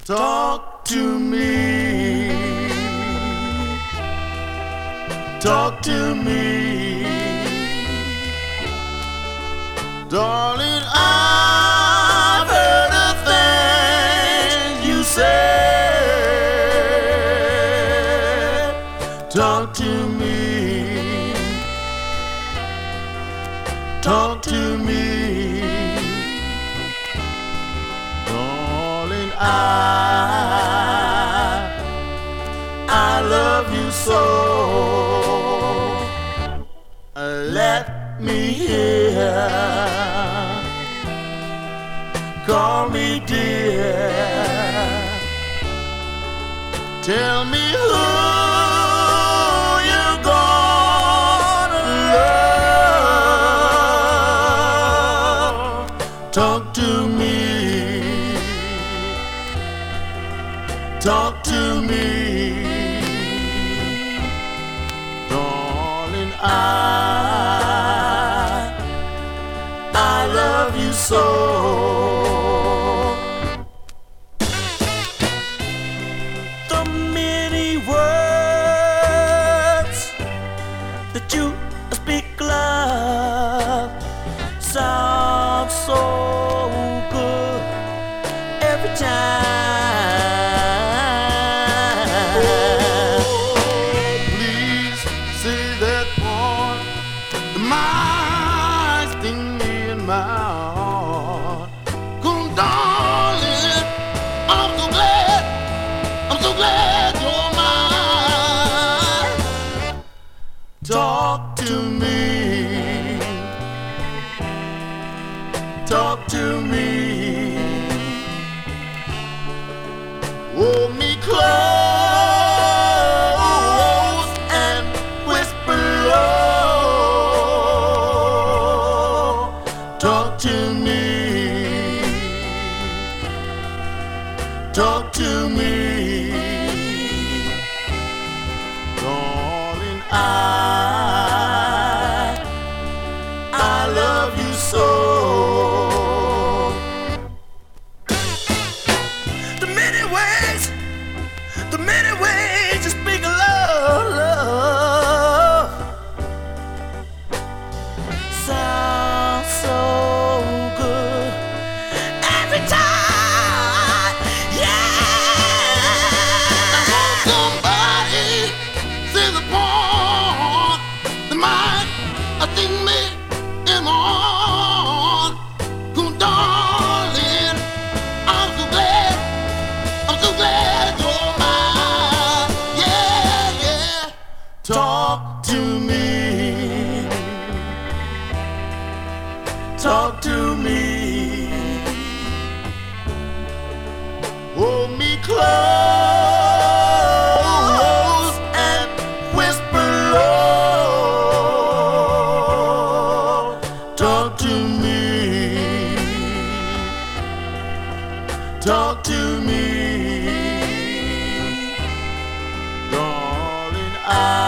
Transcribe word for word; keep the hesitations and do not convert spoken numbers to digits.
Talk to me. Talk to me. Darling, I've heard the things you said. Talk to me. Talk to me. Darling, I I love you so. Let me hear. Call me dear. Tell me who you're gonna love. Talk to me. Talk to me. Darling, I I love you so. The many words that you speak, love, sound so good every time. Oh, please say that part. The mind's thing in my heart. Come, darling, I'm so glad, I'm so glad you're mine. Talk to me. Talk to me. Hold me close and whisper low. Talk to me. Talk to me. Darling, I I love you so. The many ways, the many ways you speak of love, love sound so good every time, yeah. I want somebody say the part that might I think me in my heart. Come, darling, I'm so glad, I'm so glad you're mine. Yeah, yeah. Talk to me. Talk to me. Hold me close and whisper low. Talk to me. Talk to me. Darling, I